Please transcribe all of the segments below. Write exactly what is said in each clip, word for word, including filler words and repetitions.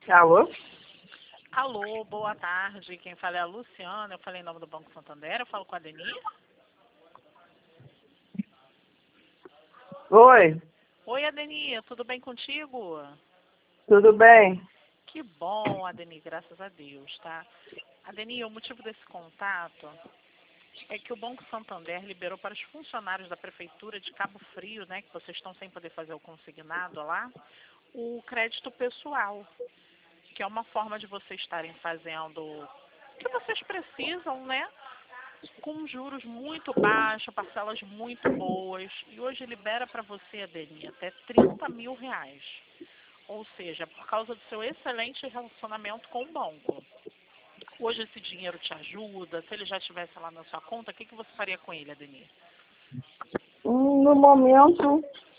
Alô? Alô, boa tarde. Quem fala é a Luciana. Eu falei em nome do Banco Santander. Eu falo com a Deni. Oi, Oi, Adeni. Tudo bem contigo? tudo bem? Que bom, Adeni. Graças a Deus, tá? Adeni, o motivo desse contato é que o Banco Santander liberou para os funcionários da Prefeitura de Cabo Frio, né, que vocês estão sem poder fazer o consignado lá, o crédito pessoal, que é uma forma de vocês estarem fazendo o que vocês precisam, né? Com juros muito baixos, parcelas muito boas. E hoje libera para você, Adeni, até trinta mil reais. Ou seja, por causa do seu excelente relacionamento com o banco. Hoje esse dinheiro te ajuda? Se ele já estivesse lá na sua conta, o que, que você faria com ele, Adeni? Hum, No momento,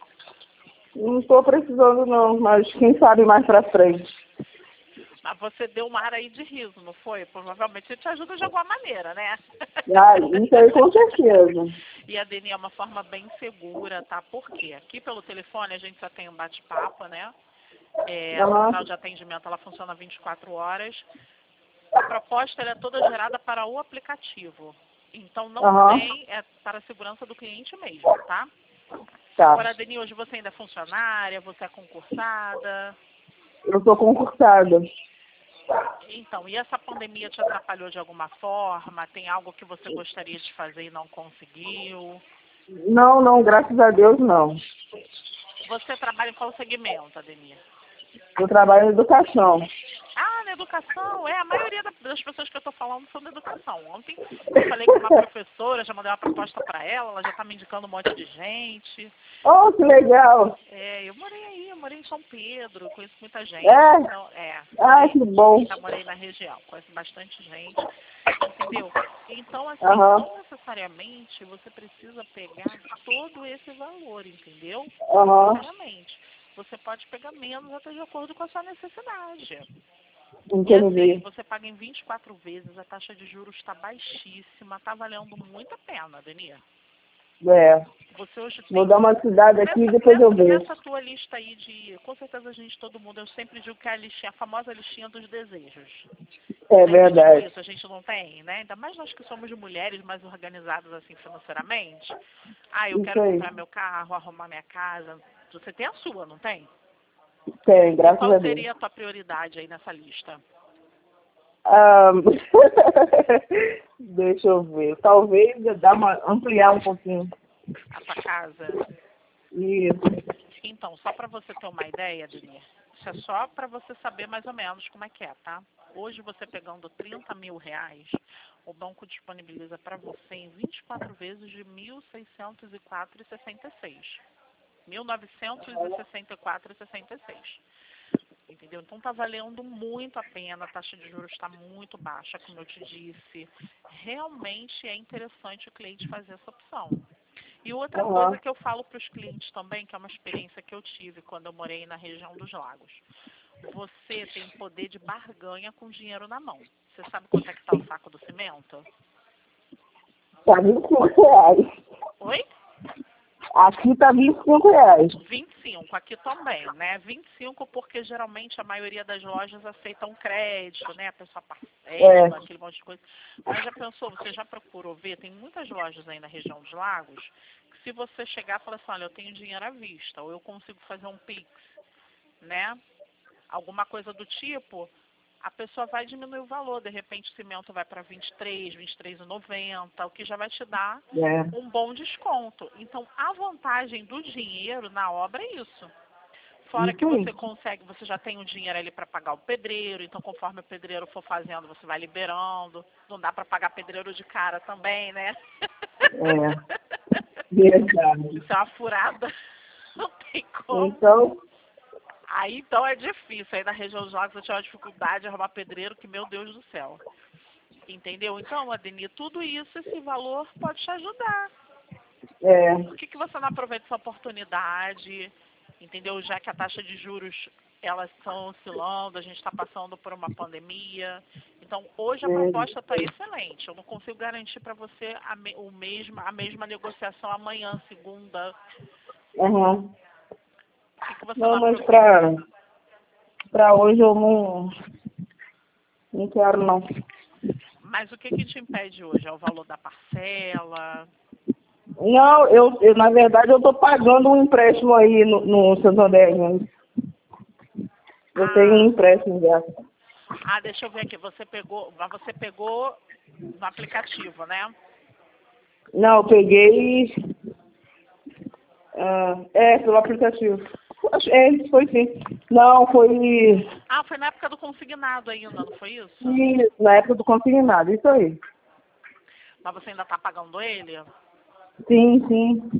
não estou precisando não, mas quem sabe mais pra frente. Mas você deu um ar aí de riso, não foi? Provavelmente ele te ajuda de alguma maneira, né? Ah, isso aí com certeza. E a Deni é uma forma bem segura, tá? Por quê? Aqui pelo telefone a gente só tem um bate-papo, né? É, a Aham, central de atendimento ela funciona vinte e quatro horas. A proposta ela é toda gerada para o aplicativo. Então não aham, tem, é para a segurança do cliente mesmo, tá? tá. Agora, Deni, hoje você ainda é funcionária, você é concursada. Eu sou concursada. Então, e essa pandemia te atrapalhou de alguma forma? Tem algo que você gostaria de fazer e não conseguiu? Não, não, graças a Deus não. Você trabalha em qual segmento, Ademir? Eu trabalho em educação. Ah, na educação. É, a maioria da- das pessoas que eu estou falando são da educação. Ontem eu falei com uma professora, já mandei uma proposta para ela, ela já está me indicando um monte de gente. Oh, que legal. É, eu morei aí, eu morei em São Pedro, conheço muita gente. É? Então, é, Ah, morei, que bom. já morei na região, conheço bastante gente, entendeu? Então, assim, Aham, não necessariamente você precisa pegar todo esse valor, entendeu? Não aham, necessariamente. Você pode pegar menos até de acordo com a sua necessidade. E assim, entendi. você paga em vinte e quatro vezes, a taxa de juros está baixíssima, está valendo muito a pena, Denir. É, Você hoje vou tem, dar uma estudada aqui e nessa, depois eu nessa, vejo. nessa tua lista aí de, com certeza a gente, todo mundo, eu sempre digo que é a listinha, a famosa listinha dos desejos. Eu É sempre digo verdade. isso, a gente não tem, né? Ainda mais nós que somos mulheres mais organizadas assim financeiramente. Ah, eu Isso quero aí. comprar meu carro, arrumar minha casa. Você tem a sua, não tem? Tem, E graças qual a Deus. seria a tua prioridade aí nessa lista? Ah, deixa eu ver. Talvez eu dar uma, ampliar um pouquinho. A tua casa? Isso. Então, só para você ter uma ideia, Denir, isso é só para você saber mais ou menos como é que é, tá? Hoje, você pegando trinta mil reais, o banco disponibiliza para você em vinte e quatro vezes de mil seiscentos e quatro reais e sessenta e seis centavos. mil novecentos e sessenta e quatro reais e sessenta e seis centavos. Entendeu? Então tá valendo muito a pena, a taxa de juros está muito baixa, como eu te disse. Realmente é interessante o cliente fazer essa opção. E outra coisa Aham. que eu falo para os clientes também, que é uma experiência que eu tive quando eu morei na região dos lagos. Você tem poder de barganha com dinheiro na mão. Você sabe quanto é que está o saco do cimento? Tá vinte e cinco reais. Oi? Aqui tá vinte e cinco reais. vinte e cinco, aqui também, né? vinte e cinco porque geralmente a maioria das lojas aceitam crédito, né? A pessoa É. parcela, aquele monte de coisa. Mas já pensou, você já procurou ver? Tem muitas lojas aí na região dos lagos que se você chegar e falar assim, olha, eu tenho dinheiro à vista, ou eu consigo fazer um Pix, né? Alguma coisa do tipo, a pessoa vai diminuir o valor. De repente o cimento vai para vinte e três, vinte e três e noventa, o que já vai te dar É. um bom desconto. Então, a vantagem do dinheiro na obra é isso. Fora que Isso aí. você consegue, você já tem o dinheiro ali para pagar o pedreiro, então conforme o pedreiro for fazendo, você vai liberando. Não dá para pagar pedreiro de cara também, né? É. Verdade. Isso é uma furada. Não tem como. Então, Aí então é difícil. Aí na região dos lagos eu tinha uma dificuldade de arrumar pedreiro, que meu Deus do céu. Entendeu? Então, Adeni, tudo isso, esse valor pode te ajudar. é. Por que, que você não aproveita essa oportunidade? Entendeu? Já que a taxa de juros elas estão oscilando, a gente está passando por uma pandemia. Então, hoje a proposta está excelente. Eu não consigo garantir para você a, me, o mesmo, a mesma negociação amanhã, segunda. Uhum. Por que, que você não Não, mas aproveita? pra, Para hoje eu não, não quero, não. Mas o que que te impede hoje? É o valor da parcela? Não, eu, eu na verdade eu estou pagando um empréstimo aí no, no Santander. Né? Eu Ah, tenho um empréstimo já. ah, deixa eu ver aqui. Você pegou, mas você pegou no aplicativo, né? Não, eu peguei. Ah, é, pelo aplicativo. Acho- É, foi sim. Não, foi. Ah, foi na época do consignado ainda, não foi isso? Isso, na época do consignado, isso aí. Mas você ainda está pagando ele? Sim, sim.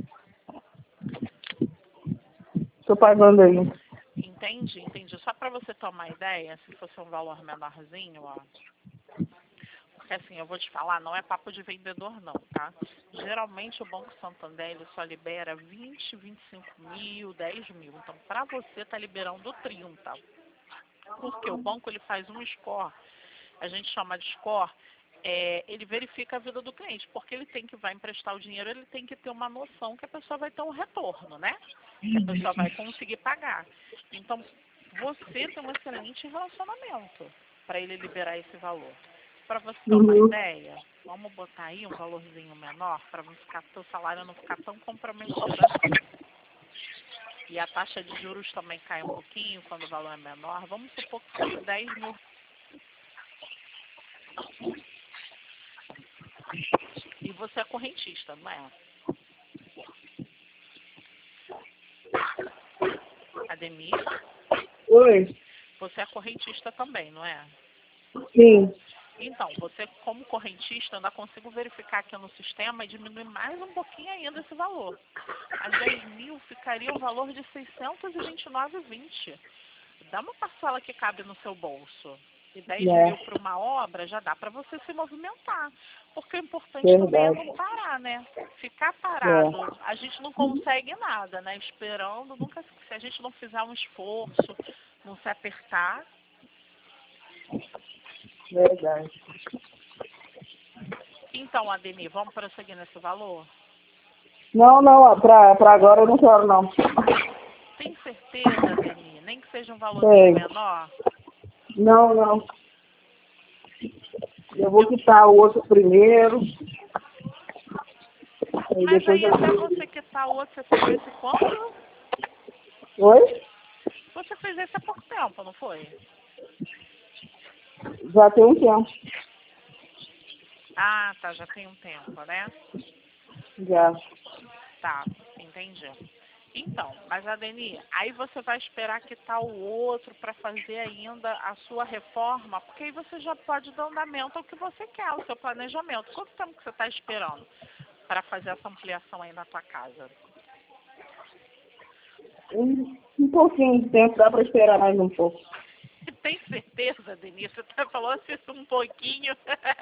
Estou pagando aí. Entendi, entendi. Só para você tomar ideia, se fosse um valor menorzinho, ó. Porque assim, eu vou te falar, não é papo de vendedor não, tá? Geralmente o Banco Santander ele só libera vinte, vinte e cinco mil, dez mil. Então, para você tá liberando trinta. Porque o banco ele faz um score, a gente chama de score, é, ele verifica a vida do cliente, porque ele tem que vai emprestar o dinheiro, ele tem que ter uma noção que a pessoa vai ter um retorno, né? Que a pessoa vai conseguir pagar. Então, você tem um excelente relacionamento para ele liberar esse valor. Para você ter uma Uhum. ideia, vamos botar aí um valorzinho menor para não ficar seu salário não ficar tão comprometido assim. E a taxa de juros também cai um pouquinho quando o valor é menor. Vamos supor que fosse dez mil. E você é correntista, não é? Ademir? Oi? Você é correntista também, não é? Sim. Então, você como correntista, eu ainda consigo verificar aqui no sistema e diminuir mais um pouquinho ainda esse valor. As dez mil ficaria o valor de seiscentos e vinte e nove vírgula vinte. Dá uma parcela que cabe no seu bolso. E dez É, mil para uma obra já dá para você se movimentar. Porque o importante também é verdade. não parar, né? Ficar É, parado, a gente não consegue nada, né? Esperando, nunca, se a gente não fizer um esforço, não se apertar. verdade. Então, Ademir, vamos prosseguir nesse valor? Não, não, pra, pra agora eu não quero, não. Tem certeza, Ademir? Nem que seja um valorzinho Sei. menor? Não, não. Eu vou Eu, quitar o outro primeiro. E mas depois aí eu. até você quitar o outro, você fez esse quando? Oi? Você fez esse há pouco tempo, não foi? Já tem um tempo. Ah, tá, já tem um tempo, né? Já. Tá, entendi. Então, mas Adeni, aí você vai esperar quitar o outro para fazer ainda a sua reforma, porque aí você já pode dar andamento ao que você quer, ao seu planejamento. Quanto tempo que você está esperando para fazer essa ampliação aí na tua casa? Um, um pouquinho de tempo, dá pra esperar mais um pouco. Tem certeza, Denise? Você tá falando isso um pouquinho?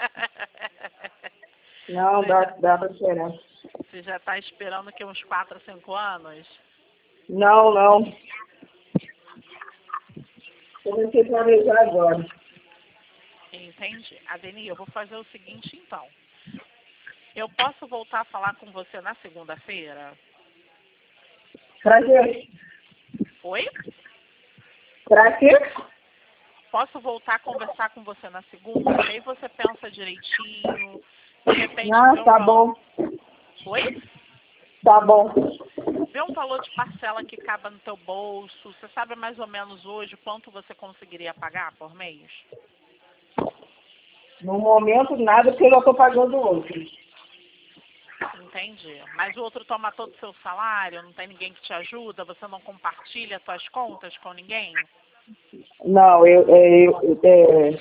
Não, Você dá, já, dá pra esperar. você já está esperando que uns quatro, cinco anos? Não, não. Comecei a planejar agora. Entendi. Adeni, eu vou fazer o seguinte então. Eu posso voltar a falar com você na segunda-feira? Pra quê? Oi? Pra quê? Posso voltar a conversar com você na segunda? Que aí você pensa direitinho, de repente vê Ah, um tá valor. bom. Oi? Tá bom. Vê um valor de parcela que caba no teu bolso. Você sabe mais ou menos hoje quanto você conseguiria pagar por mês? No momento, nada, porque eu já tô pagando outro. Entendi. Mas o outro toma todo o seu salário, não tem ninguém que te ajuda, você não compartilha suas contas com ninguém? Não, eu, é, eu, é,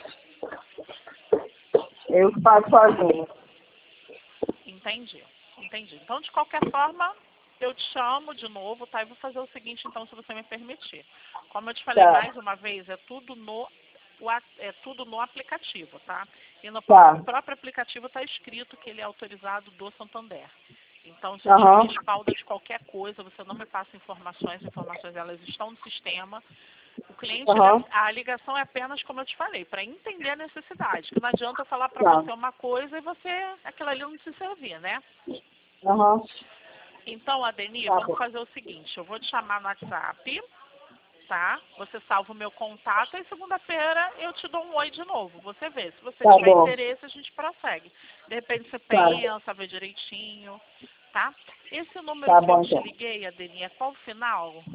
eu pago sozinho. Entendi. Entendi. Então, de qualquer forma, eu te chamo de novo, tá? E vou fazer o seguinte, então, se você me permitir. Como eu te falei Tá, mais uma vez, é tudo no, o a- é tudo no aplicativo, tá? E no tá. próprio, próprio aplicativo está escrito que ele é autorizado do Santander. Então, se eu te Aham, respalda de qualquer coisa, você não me passa informações, informações elas estão no sistema. O cliente, ele é- aham, a ligação é apenas, como eu te falei, para entender a necessidade. Que não adianta eu falar para tá. você uma coisa e você, aquilo ali não te servir, né? Aham, Então, Adeni, tá vamos bom. fazer o seguinte, eu vou te chamar no WhatsApp, tá? Você salva o meu contato e segunda-feira eu te dou um oi de novo. Você vê. Se você Tá tiver bom. interesse, a gente prossegue. De repente você Tá. pensa, vê direitinho, tá? Esse número Tá que bom, eu te então. liguei, Adeni, é qual o final?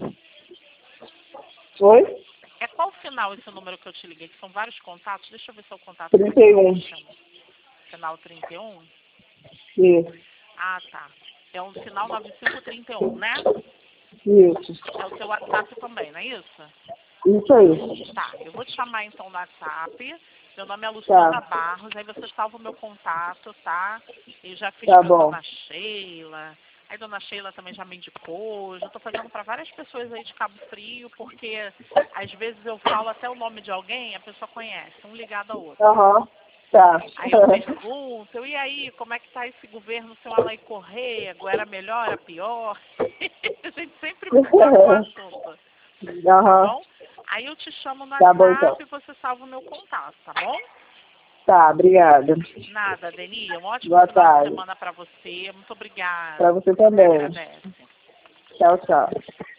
Oi? É qual o final esse número que eu te liguei? Que são vários contatos. Deixa eu ver se é o contato trinta e um. final trinta e um. Isso. Ah, tá. É um final nove cinco três um, né? Isso. É o seu WhatsApp também, não é isso? Isso aí. Tá, eu vou te chamar então no WhatsApp. Meu nome é Luciana Tá. Barros, aí você salva o meu contato, tá? Eu já fiz Tá pra bom. dona Sheila, aí dona Sheila também já me indicou, já tô fazendo pra várias pessoas aí de Cabo Frio, porque às vezes eu falo até o nome de alguém, a pessoa conhece, um ligado ao outro. Aham. Tá. Aí eu pergunto, e aí, como é que tá esse governo, seu Alain Corrêa? Era melhor, era pior? A gente sempre toca o assunto, tá Aham. bom? Aí eu te chamo no Tá bom, então. WhatsApp e você salva o meu contato, tá bom? Tá, obrigada. Nada, Deni, um ótimo Boa final de tarde. semana pra você. Muito obrigada. Pra você Você me também. agradece. Tchau, tchau.